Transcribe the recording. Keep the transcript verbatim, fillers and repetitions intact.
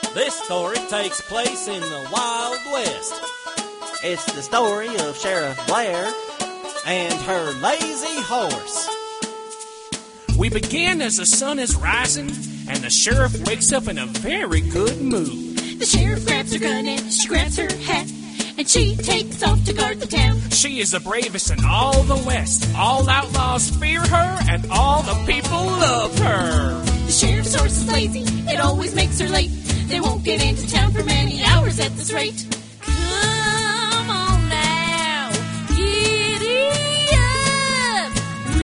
This story takes place in the Wild West. It's the story of Sheriff Blair and her lazy horse. We begin as the sun is rising, and the sheriff wakes up in a very good mood. The sheriff grabs her gun and she grabs her hat, and she takes off to guard the town. She is the bravest in all the West. All outlaws fear her, and all the people love her. The sheriff's horse is lazy, it always makes her late. They won't get into town for many hours at this rate. Come